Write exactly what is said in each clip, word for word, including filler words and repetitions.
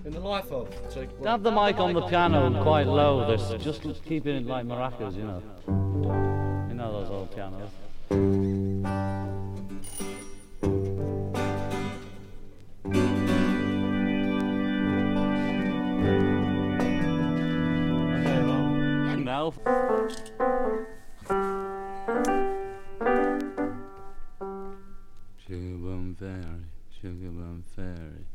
In the life of. So, well, have the mic on the piano quite low. There's just keeping it like maracas, you know. You know those old pianos. Now. Sugar Bum Fairy, Sugar Bum Fairy.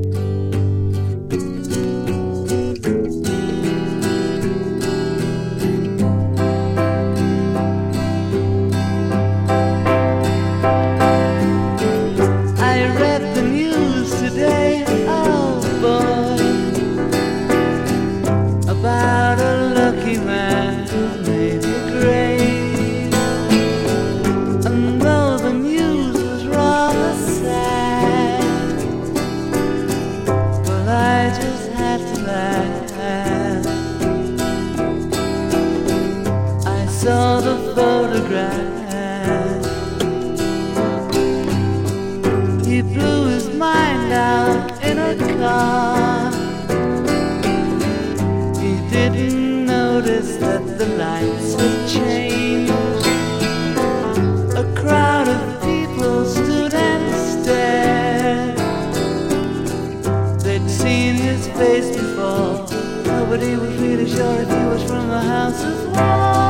I read the news today, oh boy, about a lucky man who made the grade. And though the news was rather sad, well, I just had to laugh. I saw the photograph. He blew his mind out in a car. He didn't notice that the lights had changed. A crowd of people stood and stared. They'd seen his face before. Nobody was really sure if he was from the House of War.